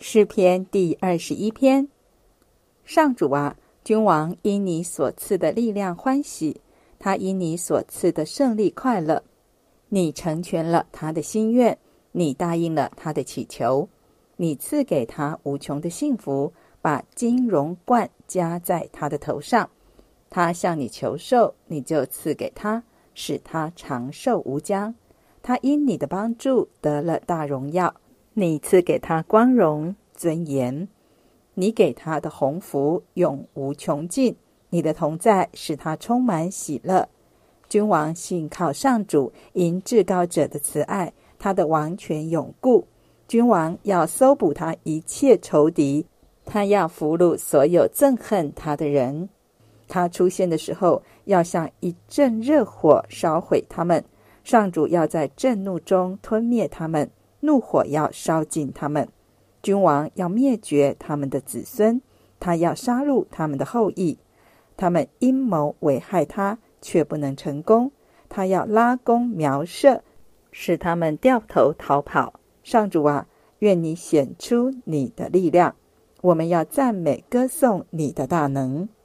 诗篇第21篇。上主啊，君王因你所赐的力量欢喜，他因你所赐的胜利快乐。你成全了他的心愿，你答应了他的祈求，你赐给他无穷的幸福，把金荣冠加在他的头上。他向你求寿，你就赐给他，使他长寿无疆。他因你的帮助得了大荣耀，你赐给他光荣尊严。你给他的鸿福永无穷尽，你的同在使他充满喜乐。君王信靠上主，因至高者的慈爱，他的王权永固。君王要搜捕他一切仇敌，他要俘虏所有憎恨他的人。他出现的时候，要像一阵热火烧毁他们。上主要在震怒中吞灭他们，怒火要烧尽他们。君王要灭绝他们的子孙，他要杀戮他们的后裔。他们阴谋危害他，却不能成功。他要拉弓瞄射，使他们掉头逃跑。上主啊，愿你显出你的力量，我们要赞美歌颂你的大能。